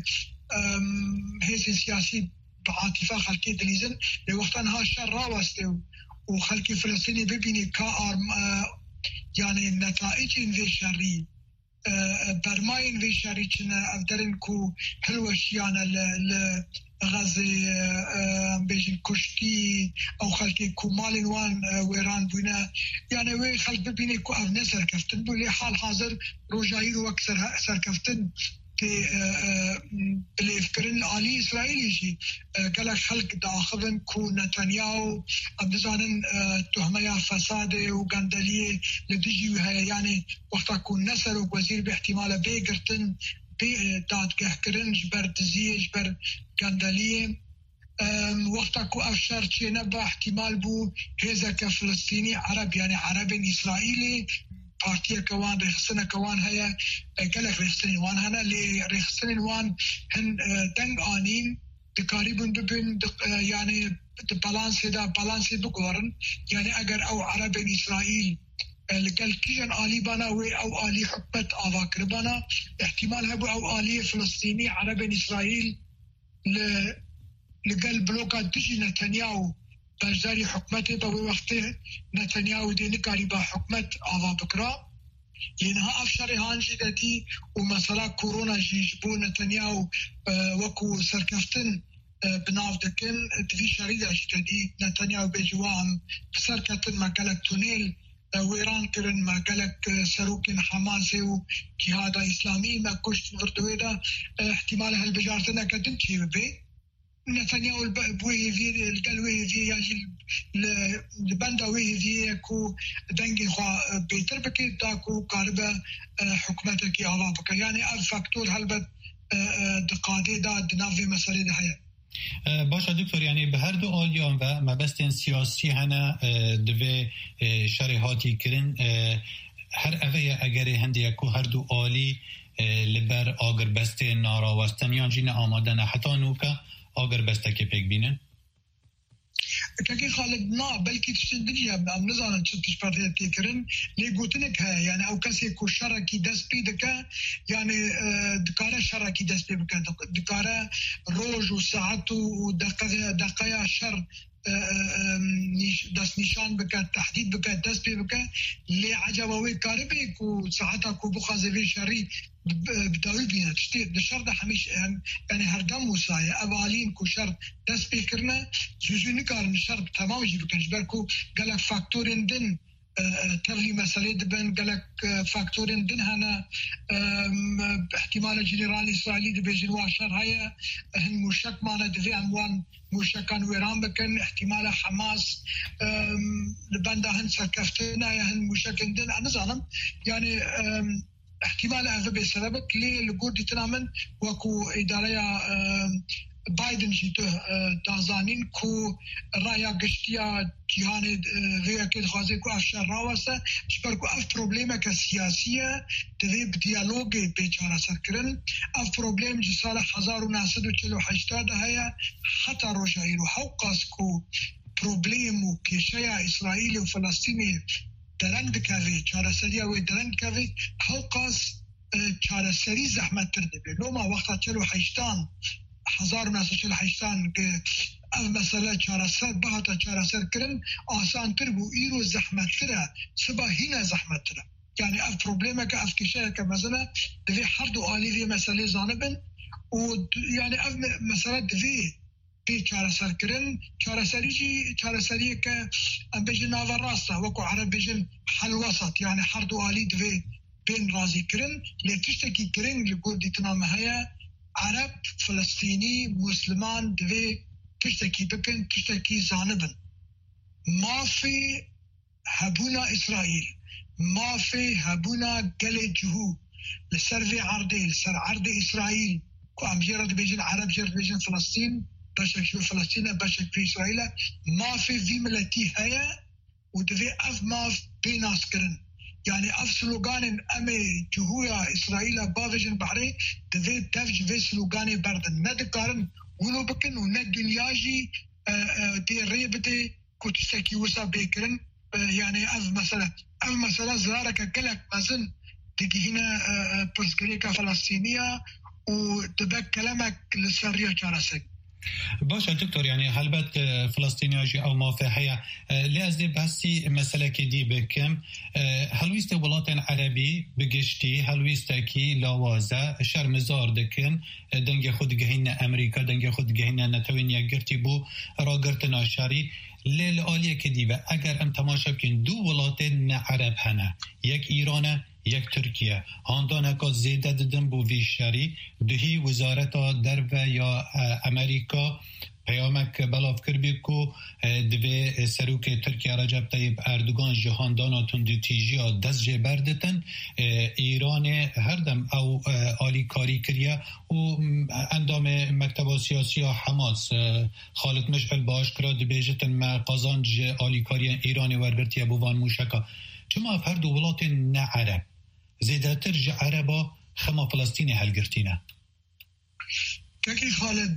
هيز سياسي بعاطفة خلقية دليزن لوقت انها شر راوستي وخلق فلسطيني ببيني كأرم يعني النتائج في شري برماين في شري كنا أقدرن كو هلوش يعني ل غازي بيجن كشتي أو خلقي كو مالين وان ويران بنا يعني وي خلق ببيني كو أفنى سركفتن بولي حال حاضر رجعير وكسر سركفتن في بالإفكارين العالي إسرائيلي شيء قال خلق داخلن كو نتنياهو أبدزانن تهمية فساد وغندلية لديجي وهي يعني وقتا كون نسر ووزير باحتمال بيقرتن بي داد كهكرن جبر دزية جبر غندلية وقتا كو أفشار چينا با احتمال بو هزا كفلسطيني عرب يعني عرب إسرائيلي بارتيا كوان رخصنا كوان هيا قالك رخصني وان هنا اللي رخصني وان هن دنگ آنين دقاريبن ببن يعني بالانس دا بالانس بقورن يعني اگر او عرب إسرائيل لقال كيجن آلي بانا او آلي حكمت آذاكر بانا احتمال هبو او آلي فلسطيني عرب إسرائيل لقال بلوكات تجي نتنياهو بجداري حكمته بوي وقته نتنياهو دي نكاري با حكمت آذا بكرا لأنها أفشاري هان جدتي ومثلا كورونا جيجبو نتنياهو وكو سركفتن بناف دكن دفي شريدة جدتي نتنياهو بجوام سركفتن ما قالك تونيل ويران كرن ما قالك سروكين حماسي وجهاد إسلامي ما كشت فردويدا احتمال هالبجارتنا كدن شي بي نتنياهو بويه في القلويه في يعني البندا ويه في كو دنجي خوا بيتر بكي داكو قاربه حكمتك يا بابك يعني اف فاكتور هلبت دقادي دا دنافي مسألة ده هي باشا دكتور يعني بهر دو آلیان و مبستن سیاسی هنه دوی شریحاتی کرن هر اوه اگر هنده یکو هر دو آلی لبر آگر بسته ناراوستن یا جین آمادن حتی نوکا آگر بسته که پیک بینن؟ كاكي خالد نا بلكي تشدني ام نزان تشتش بارتي كرن لي قلتلك هاي يعني او كاسي كو شركي داس بيدك يعني دكاره شركي داس بيدك دكاره روج وساعات ودقائق دقائق شر داس نشان بك تحديد بك داس بيدك اللي عجبوي كاربي كو ساعتها كو بخازي شري بداوي بينا تشتي الشر ده حميش يعني هردم وصايا أبالين كو شر دس بيكرنا زوجوني كارن الشر تمام يجيبوا كنجبركو قالك فاكتورين دن تغلي مسألة دبن قالك فاكتورين دن هنا احتمال الجنرال الإسرائيلي دبيجن واشر هيا هن مشك معنا دفي أموان مشكان ويران بكن احتمال حماس لبندا هن سركفتنا يا هن مشكن دن أنا ظالم يعني احتمال هذا بسببك ليه لقود تنامن وكو إدارة بايدن جيته دازانين كو رايا قشتيا جهان غير كده خازي كو أفشار راوسة شبر كو أف بروبليمك السياسية تذي بديالوج بيجارة سركرن أف بروبليم جسالة حزار وناسد وچلو حجتاد هيا حتى رجعيرو حوقاس كو بروبليم وكيشيا إسرائيلي وفلسطيني درنگ کاوی چارەسەری ئەوەی درنگ کاوی هەڵقاس چارەسەری زەحمەتتر دەبێت لۆما وەختا چل و حەیشتان هەزار و نۆسەد و چل و حەیشتان ئەو مەسەلە چارەسەر بەهاتە چارەسەرکردن ئاسانتر بوو ئیرۆ زەحمەتترە سبا هینە زەحمەتترە یعنی ئەو پرۆبلێمەکە ئەف کێشەیەکە مەزنە دەبێ هەردوو ئالی vê مەسەلەی زانبن و یعنی ئەو مەسەلە دەبێ بي چارەسەر كرن چارەسەری جي چارەسەری كه ام بيجن ناو راستا وكو عرب بيجن حل وسط يعني حردو آلي دوي بين رازي كرن لتشتكي كرن لقول دي تنام هيا عرب فلسطيني مسلمان دوي تشتكي بكن تشتكي زانبن ما في هبونا إسرائيل ما في هبونا قلي جهو لسر عرضي لسر عرض إسرائيل كو ام جرد بيجن عرب جرد بيجن فلسطين باشك في فلسطين باشك في إسرائيل ما في في ملتي هيا ودفي أف ما في ناس كرن يعني أف سلوغان أمي جهويا إسرائيل بافجن بحري دفي تفج في سلوغان بردن ندكارن ولو بكن وند دنياجي دي ريبتي كتشتكي وسا بيكرن يعني أف مثلا أف مثلا زرارك قلق مازن تجي هنا برسكريكا فلسطينية وتبقى كلامك للسرية جارسك باشه دکتور یعنی هلبت فلسطینیاجی او مافحه لازم بحثی مسئله که دی بکم هلویست ولاتن عربی بگشتی هلویست کی لاوازه شرمزار دکن دنگ خود گهین امریکا دنگ خود گهین نتوین یگرتی بو راگرت ناشری لیل آلیه که دی و اگر ام تماشا بکن دو ولاتن عرب هنه یک ایرانه یک ترکیه هاندانه که زیده دادن بو ویشاری دهی وزارت درو یا امریکا پیامک بلاف کربی که دوی سروک ترکیه رجب طیب اردوگان جهاندانا تندتیجی ها دست جه بردتن ایران هر دم او آلی کاری کریه و اندام مکتب سیاسی ها حماس خالد مشعل باش کرا دو بیجتن ما قازان جه آلی کاری ایران ورگرتیه بوان موشکا چما هر دو ولات نه عرب زیده تر جه عربا خما فلسطین هلگرتینه كاكي خالد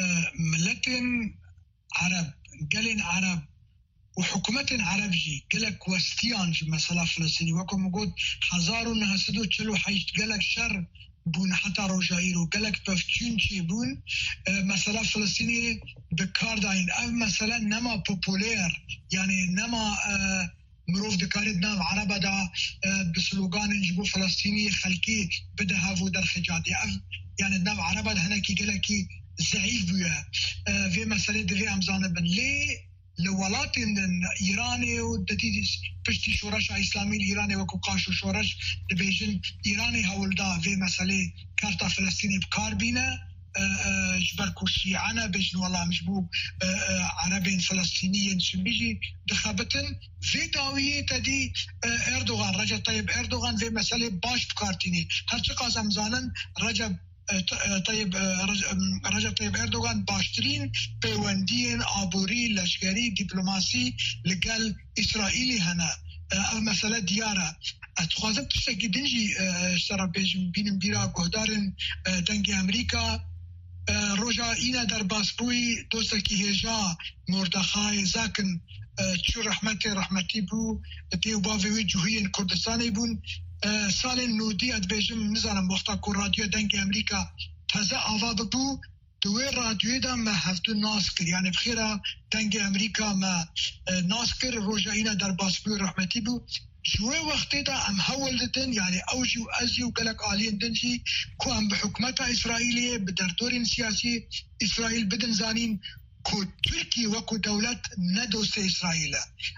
ملتن عرب قالين عرب وحكومة عرب جي قالك وستيان جي مسألة فلسطيني وكم موجود حزارو انها سدو تشلو حيش قالك شر بون حتى روجايرو قالك بفتشون شي بون مسألة فلسطيني بكارداين او مسألة نما بوبولير يعني نما مروف دكارد نام عربة دا بسلوغان نجبو فلسطيني خلقي بدا هافو در خجاتي يعني نام عربة هنا كي قالكي ضعيف بيها في مسألة دفي أمزانة بن ليه لولات إيراني ودتيدس بشتي شورش إسلامي الإيراني وكو قاشو شورش دبيجن إيراني هولدا في مسألة كارتا فلسطيني بكار بينا جبركو شيعانا بيجن والله مجبوب عربين فلسطينيين سنبيجي دخابتن في داوية تدي اردوغان رجب طيب اردوغان في مسألة باش بكارتيني هرچه قاسم زانن رجب طيب رجب طيب اردوغان باشترين بيوندين عبوري لشكري دبلوماسي لقال اسرائيلي هنا مسألة ديارة اتخاذب تشتكي دنجي اشترى بيجم بين بيرا قهدارن دنجي امريكا روجا اينا در باسبوي دوستكي هجا مردخاي زاكن تشو رحمتي رحمتي بو بيو باوي جوهين كردستاني بون سال نودی ادبیجم نزانم وقتا کو رادیو دنگ امریکا تازه آوا ببو دوی رادیو دا ما هفتو ناس کر یعنی بخیره دنگ امریکا ما ناس کر روژا اینا در باسبوی رحمتی بو جوه وقتی دا ام حول دتن یعنی اوجی و ازی و گلک آلین دنجی کو ام بحکمتا اسرائیلیه بدردورین سیاسی اسرائیل بدن زانین کو ترکی وکو دولت ندوست اسرائیل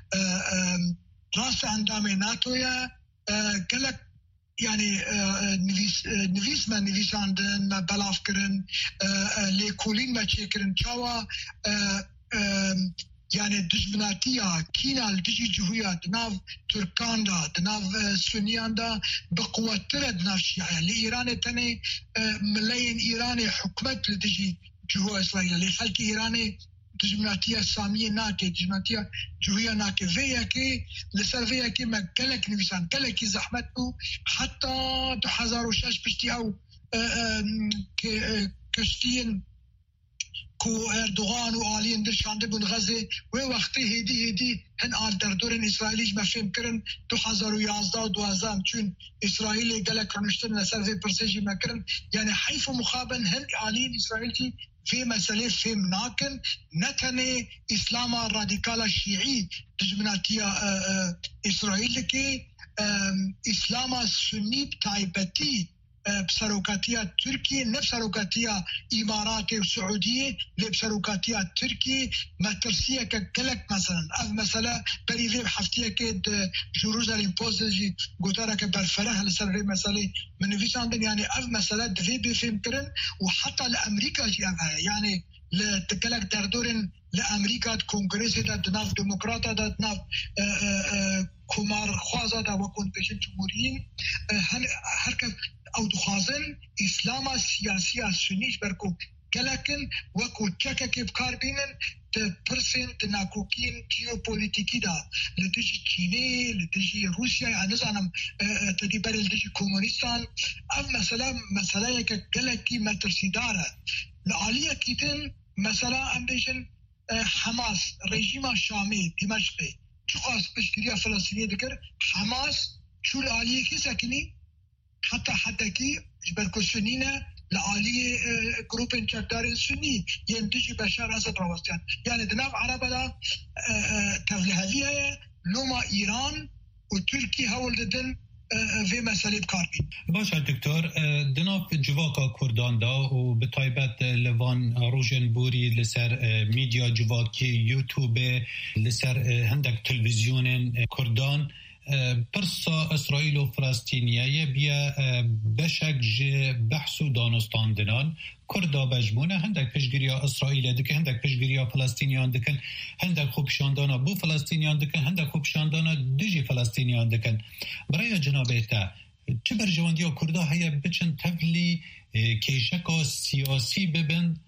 راس اندام ناتویا گلک یعنی نویس نویس ما نویساندن ما بلاف کرن لیکولین ما چه کرن چاوا یعنی دجمناتیا کینال دجی جهویا دناف ترکان دا دناف سنیان دا بقوتر دناف شیعه لی ایران تنی ملاین ایران حکمت لدجی جهو اسرائیل لی خلق ایران دجمناتیا سامیه ناکه دجمناتیا جویا ناکه ویا که لسر ویا که ما گلک نویسان گلکی زحمت بو حتی دو هزار و شش پشتی او کشتین کو اردوغان و آلین در شانده بون غزه و وقتی هیدی هیدی هن آل در دورن اسرائیلیش مفهم کرن دو هزار و یازده و دوازده چون اسرائیل گلک رنشتن لسر وی پرسیجی مکرن یعنی حیف و مخابن هن آلین اسرائیل في مسألة فهم ناكن نتني إسلام راديكال شيعي دجمناتيا إسرائيل كي إسلام سني بتايبتي بسروكاتيا تركيا نفس سروكاتيا إمارات وسعودية لبسروكاتيا تركيا ما ترسيا ككلك مثلا أو مثلا بريفيب حفتيا كد جروزاليم بوزجي قطارة كبرفرها لسر مسألة من فيساندن يعني أو مثلا دفي بفهم كرن وحتى لأمريكا جي أفها يعني لتكلك دردورن لأمريكا كونغرس دا دناف ديمقراطا دا دناف كمار خوازا دا وكون بيشن جمهوريين هركب او دخوازن اسلام سياسي سنيش بركو كلكن وكو تشكك بكار بينن تبرسن تناكوكين جيوبوليتيكي دا لديجي كيني لديجي روسيا يعني نزانم تدبر لديجي كومونيستان او مثلا مثلا يكا كلكي ما ترسيدارة لعالية كيتن مثلا ام بيجن حماس ريجيما شامي دمشقي تقاس بشكرية فلسطينية ذكر حماس شو العالية كي ساكني حتى حتى كي جبركو سنينة عالی گروپ چکدار سنی ينتجي بشار اسد راوستان يعني دناف عربه لا تفلهذيه لوما ايران وتركي هول ددن في مسألة كاربين. باشا دكتور دناف جواكا كردان دا و بطيبت لوان روجن بوري لسر ميديا جواكي يوتيوب لسر هندك تلفزيون كردان پرسا اسرائیل و فلسطینیه بیا بشک جه بحث و دانستان دنان کردا بجمونه هندک پشگیریا اسرائیل دکن هندک پشگیریا فلسطینیان دکن هندک خوب شاندانا بو فلسطینیان دکن هندک خوب شاندانا دیجی فلسطینیان دکن برای جنابه تا چه برجواندیا کردا هیا بچن تفلی کیشکا سیاسی ببن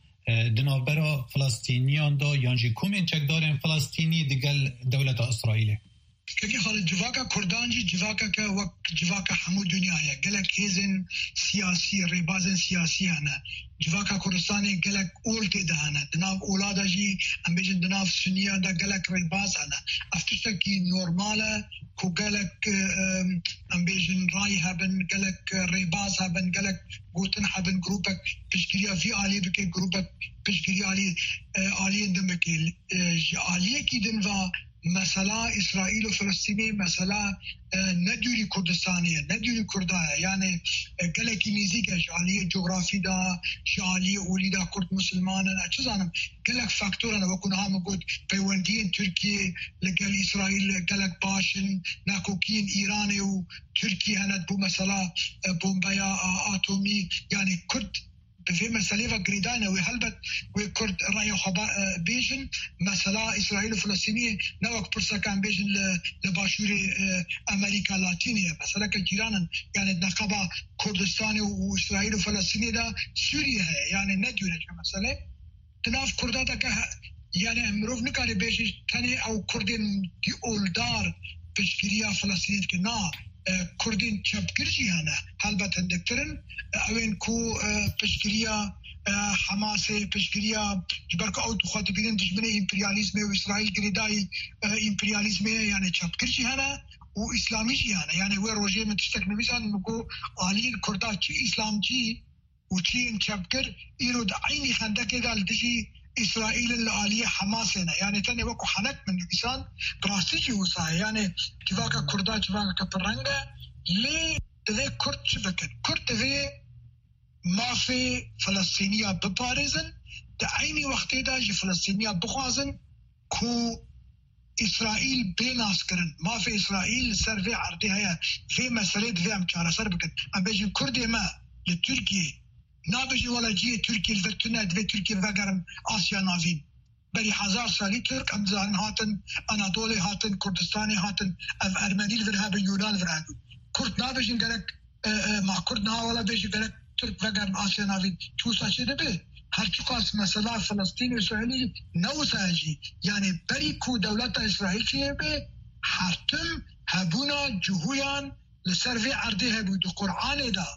دنابرا فلسطینیان دا یانجی کومین چکدارن فلسطینی دگل دولت اسرائیل كيف خالد جواكا كردانجي جواكا كوك جواكا حمو دنيايا قالك هيزن سياسي ريبازن سياسي أنا جواكا كردستاني قالك أولتي ده أنا دناف أولادا جي أم بيجن دناف سنيا ده قالك ريباز أنا أفتشتكي نورمالة كو قالك أم بيجن راي هبن قالك ريباز هبن قالك قوتن هبن جروبك بشكريا في عالي بكي جروبك بشكريا عالي عالي اندمكي عالية كي دنفا مسألة إسرائيل وفلسطيني مسألة ندوري كردستانية ندوري كردايا يعني قالك ميزيكا شعالية جغرافي دا شعالية أولي دا كرد مسلمان أجزانم قالك فاكتور أنا بكون عام أقول بيواندين تركيا لقال إسرائيل قالك باشن ناكوكين إيراني وتركيا هند بو مسألة بومبايا آتومي يعني كرد في مسألة وقريدانة وهلبت وكرد رأي خبا بيجن مسألة إسرائيل وفلسطينية نوك برسا كان بيجن لباشور أمريكا اللاتينية مسألة كجيرانا يعني نقابة كردستاني وإسرائيل وفلسطينية دا سوريا يعني نديونة مسألة تناف كرداتا يعني مروف نكاري بيجن تاني أو كردين دي أولدار بشكريا فلسطينية كنا كردين چپگرجی هنه هلبت هندکترن اوین کو پشگریا حماس پشگریا جبرک او دخوات بیدن دجمنه امپریالیزم و اسرائیل گریدای امپریالیزم یعنی چپگرجی هنه و اسلامی جی هنه یعنی وی روژه من تشتک نویزان مگو آلین کردا چی اسلام جی و چی چپگر ایرو دا عینی خندک دال دجی إسرائيل الآلية حماسنا يعني تاني وكو حنك من الإنسان براسيجي وصايا يعني كذاك كردا كذاك كبرنجا ليه ذي كرد شبكة كرد ذي ما في فلسطينية ببارزن دعيني وقت دا جي فلسطينية بخوازن كو إسرائيل بيناس كرن ما في إسرائيل سر في عرضي هيا في مسألة في أمكارة سر بكت أم بيجي كردي ما لتركيا نابجي ولا جي تركي الفتنة دفي تركي فقرن آسيا نافين بري هزار سالي ترك أمزان هاتن أناطولي هاتن كردستاني هاتن أرمني الفرهاب يونان الفرهاب كرد نابجي نقلك مع كردنا ولا بيجي قلك ترك فقرن آسيا نافين شو ساشي دبي هرچو قاس مسألة فلسطين وإسرائيلي نو ساجي يعني بري كو دولة إسرائيل شيء بي حرتم هبونا جهويان لسرفي عرضي هبو دو قرآن دا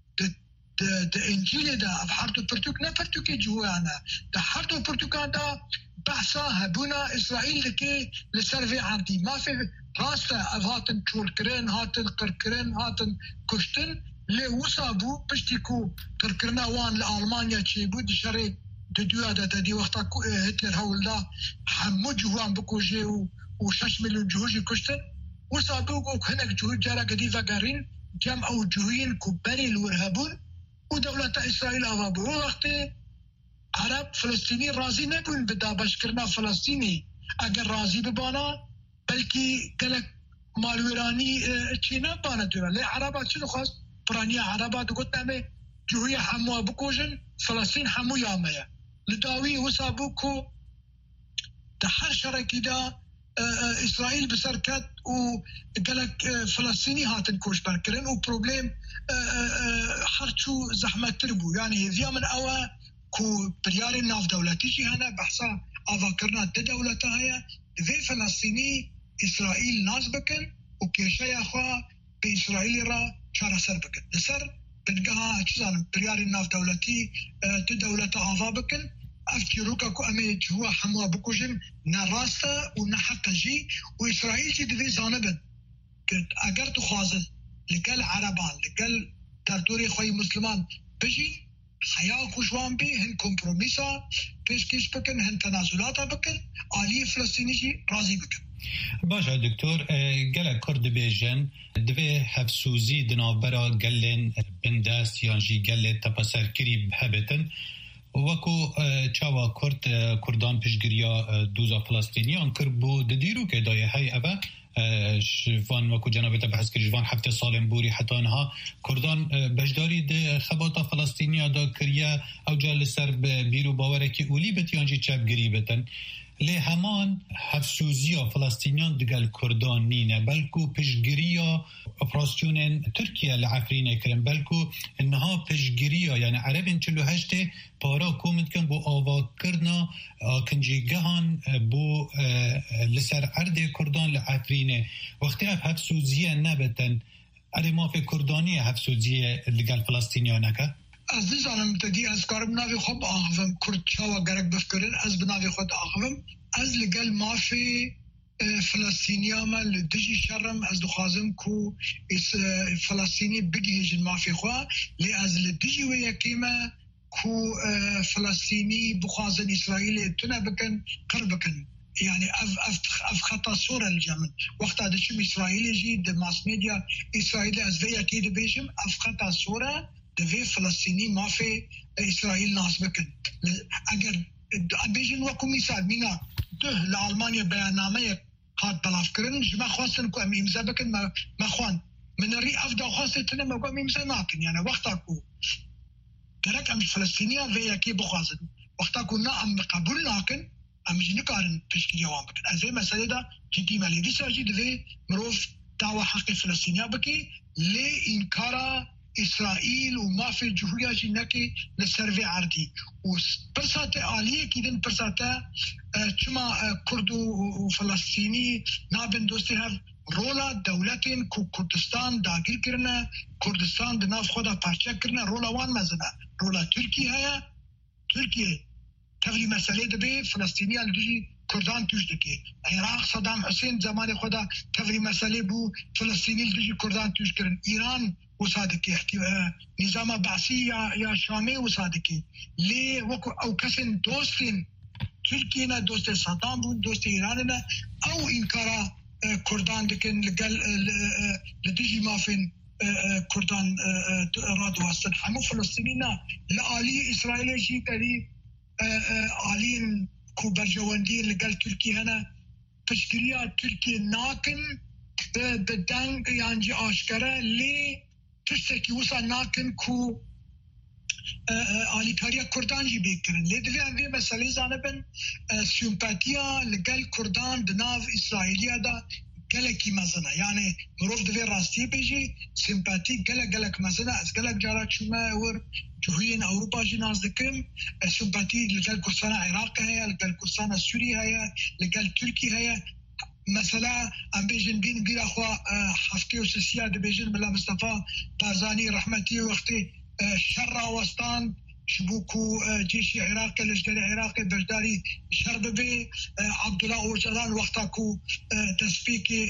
د د انجیل دا بحرتو پرتوک نه پرتوکی جوانا د حرتو پرتوکان دا بحثا هبونا اسرائیل لکی لسرفي عرضی ما في راستا هاتن چول کرن هاتن قرکرن هاتن کشتن لی وصابو پشتیکو قرکرنا وان لآلمانیا چی بود شری ددویا دا دی وقتا هتلر هول دا همو جوان بکوشی و شش میلیون جوهی کشتن وصابو و هنک جوهی جارا قدی وگرین جمع او جوهین کبری الورهبون ودولة إسرائيل أضابوا وقت عرب فلسطيني رازي نبون بدا بشكرنا فلسطيني أجر رازي ببانا بلكي قالك مالويراني تشينا بانا دولا ليه عربات شنو خاص برانيا عربات وقلت نعمي جوهية حموها بكوجن فلسطين حمو يامية لداوي وصابوكو تحر شركي دا إسرائيل بسركت وقالك فلسطيني هاتن كوش بركرن وبروبليم حرشو زحمة تربو يعني ذي من أوا كو برياري ناف دولتي جي هنا بحثا أفاكرنا دا دولتا هيا ذي فلسطيني إسرائيل ناس بكن وكيشا يخوا بإسرائيل را شارع سر بكن لسر بنقها چزان برياري ناف دولتي دا دولتا أفا بكن أفكروكا كو أمي جوا حموا بكوجن نراستا ونحقا جي وإسرائيل جي دي زانبن أقر تخوازل لقل عربان لقل تردوري خوي مسلمان بجي حیا خوشوان بی هن کمپرومیسا پیشکش بکن هن تنازلاتا بکن آلی فلسطینی جی راضی بکن. باشه دکتر گله کرد بیجن دوی حفسوزی دنابرا گلن بندست یانجی گله تپسر کری بهبتن وکو چاوا کرد کردان پیشگیریا دوزا فلسطینیان کر بو ددیرو که دایه های اوه جوان وکو جنابتا بحث کر جوان هفته سالم بوری حتی انها کردان بجداری ده خباتا فلسطینیا دا کریا او جال سر بیرو باوره که اولی بتیانجی چپ گری بتن لی همان حفسوزیا فلسطینیان دگل کردان نینه بلکو پشگیریا اپراسیون ترکیه لعفرینه کرن بلکو انها پشگیریا یعنی عربین چلو هشته پارا کومد کن بو آوا کرنا کنجیگهان بو لسر عرد کردان لعفرینه وقتی اف حفسوزیه نبتن اره ما فی کردانی حفسوزیه لگل فلسطینیانه که؟ از دیزانم تدی از کارم ناوی خوب آخوام کرد چاوا گرک بفکرن از بناوی خود آخوام از لگل مافی فلسطینیا ما لدجی شرم از دخوازم کو فلسطینی بگیجن مافی خواه لی از لدجی و یکیمه کو فلسطینی بخوازن اسرائیل تنا بکن قرب بکن يعني اف اف اف خطا صوره الجمن وقت هذا شيء اسرائيلي جي د ماس ميديا اسرائيلي از في اكيد بيجم اف خطا صوره دوی فلسطینی مافی اسرائیل ناس بکن اگر بیشن وکو میساد مینا ده لآلمانیا بیاننامه هاد بلاف کرن جمع خواستن کو امی امزا بکن ما خوان من ری افدا خواستن ما کو امی امزا ناکن یعنی وقتا کو درک ام فلسطینیا وی اکی بخوازن وقتا کو نا ام قبول ناکن ام جنکارن تشکیل یوان بکن از این مسئله دا جدی مالی دی ساجی دوی مروف دعوه حق فلسطینیا بکی لی انکارا اسرائیل و مافی جهوریه جی نکی لسروی عردی و پرسات آلیه کیدن پرسات چما کرد و فلسطینی نابن دوستی هر رولا دولتین کو کردستان داگیر کرنه کردستان دناف خدا پارچه کرنه رولا وان مزنه رولا ترکی هیا ترکیه تغلی مسئله دبی فلسطینی الدوجی کردان توش دکی عراق صدام حسین زمان خدا تغلی مسئله بو فلسطینی الدوجی کردان توش کرن ایران وصادقي نظام بعثي يا يا شامي وصادقي لي وكو او كسن دوستين تركينا دوست صدام بون دوست ايراننا او انكارا كردان دكن لقال لديجي مافين كردان رادو هستن همو فلسطينينا لآلي اسرائيل شي تري آلين كو برجواندين لقال تركي هنا تشكيليات تركي ناكن بدنگ یانجی آشکره لی تشتکی وسا ناکن کو آلیکاریا کردان جی بیکرن لی دوی انوی مسئله زانبن سیمپاتیا لگل کردان دناو اسرائیلیا دا گلکی مزنه یعنی مروف دوی راستی بیجی سیمپاتی گلک گلک مزنه از گلک جارا چومه ور جهوین اوروپا جی نازدکم سیمپاتی لگل کردستان عراق هیا لگل کردستان سوری هیا لگل ترکی هیا مثلا ام بیجن بین گیر اخوا هفته و سسیه ده بیجن بلا مصطفى بارزانی رحمتی وقتی شر وستان شبوكو جيش عراقي لشكر عراقي بجداري شرب بي عبدالله أورجلان وقتاكو تسبيكي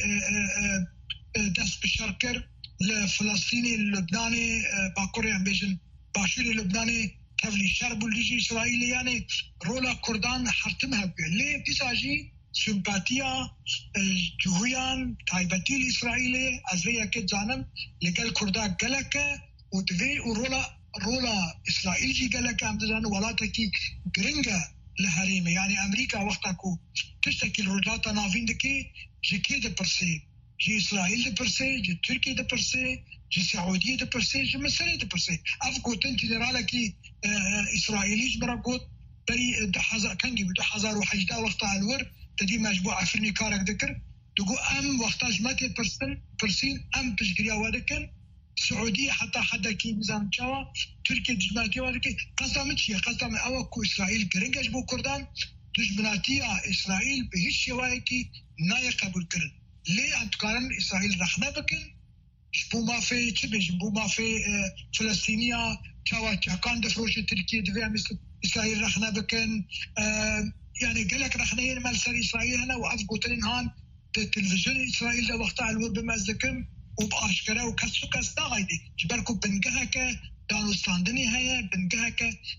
دس بشركر لفلسطيني اللبناني باكوري عم بيجن باشوري اللبناني كفلي شربو لجي إسرائيلي يعني رولا كردان حرتمها بي ليه بتساجي سمپاتیا جوهیان تایبتی الاسرائیلی از وی اکد جانم لگل کرده گلکه و دوی و رولا رولا اسرائیل جی گلکه هم دزانو ولاتا کی گرنگه لحریمه یعنی امریکا وقتا کو تشتکی الرجاتا نافین دکی جی کی ده پرسه جی اسرائیل ده پرسه جی ترکی ده پرسه جی سعودیه ده پرسه جی مصر ده پرسه اف گوتن جنرالا کی اسرائیلی جبرا گوت بری ده حزار کنگی بده حزار و حجده وقتا الور تدي مجموعة فرني كارك ذكر تقول أم وقتاج ماتي برسن برسين أم تشجريا ودكن سعودية حتى حدا كي ميزان شوا تركيا تجمعتي ودكن قسم شيء قسم أو كو إسرائيل كرنجش بو كردان تجمعتيها إسرائيل بهش شوايكي ناي قبول كرن ليه أنت كارن إسرائيل رحنا بكن شبو ما في تبي شبو ما في فلسطينية شوا كان دفروش تركيا دفع مثل إسرائيل رحنا بكن يعني قال لك رخنين مال سر إسرائيل هنا وأفقوا تلين هان تلفزيون إسرائيل ده وقتها الور بمزدكم وبأشكره وكسو كستا غايدي جبالكم بنجهك دانو ستاندني هيا بنجهك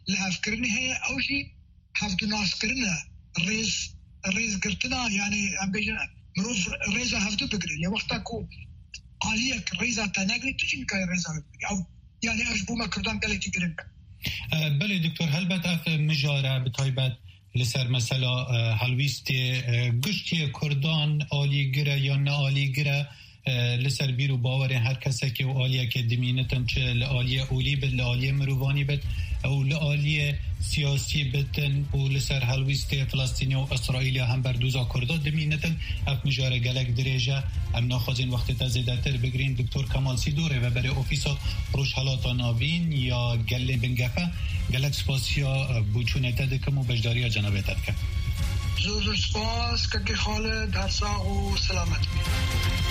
لافكرني هي او شيء هفدو ناس كرنا ريز ريز قرتنا يعني ام بيجن مروف ريزا هفدو بقري لي وقتكو عليك ريزا تناغري تجين كاي ريزا او يعني اشبو ما كردان قال لك يقرن بله دكتور هل بتعرف مجاره بطيبات لسر مثلا هلویستی گشتی کردان آلی گره یا نه آلی گره لسر بیرو باور هر کسی که آلیه که دمینتن چه لآلیه اولی بد لآلیه مروانی بد او لآلیه سیاسی بدن و لسر هلویستی فلسطینی و اسرائیلی هم بر دوزا کرده دمینتن اف مجاره گلک دریجه ام ناخوازین وقت تزیده تر بگرین دکتور کمال سیدوره و برای اوفیسا روش حالاتا ناوین یا گله بنگفه گلک سپاسیا بوچونه تدکم و بجداری جنابه تدکم زور سپاس که خالد هر ساق و سلامت